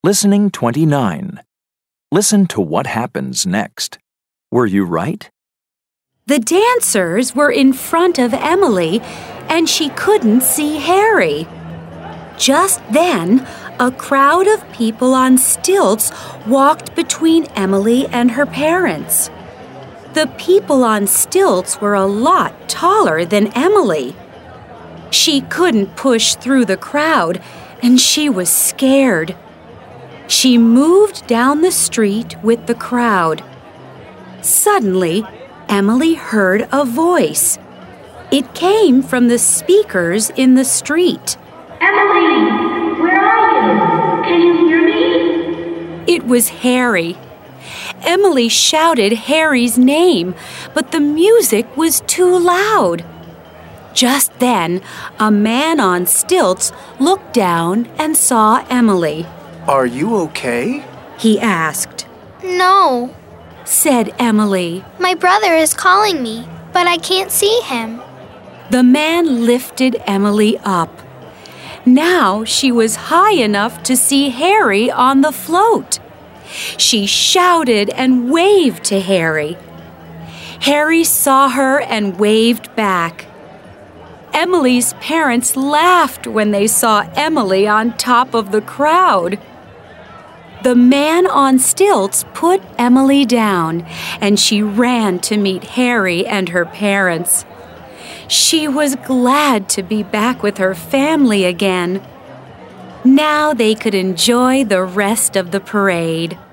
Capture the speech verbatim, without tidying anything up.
Listening twenty-nine. Listen to what happens next. Were you right? The dancers were in front of Emily, and she couldn't see Harry. Just then, a crowd of people on stilts walked between Emily and her parents. The people on stilts were a lot taller than Emily. She couldn't push through the crowd, and she was scared. She moved down the street with the crowd. Suddenly, Emily heard a voice. It came from the speakers in the street. Emily, where are you? Can you hear me? It was Harry. Emily shouted Harry's name, but the music was too loud. Just then, a man on stilts looked down and saw Emily. Are you okay? He asked. No, said Emily. My brother is calling me, but I can't see him. The man lifted Emily up. Now she was high enough to see Harry on the float. She shouted and waved to Harry. Harry saw her and waved back. Emily's parents laughed when they saw Emily on top of the crowd. The man on stilts put Emily down, and she ran to meet Harry and her parents. She was glad to be back with her family again. Now they could enjoy the rest of the parade.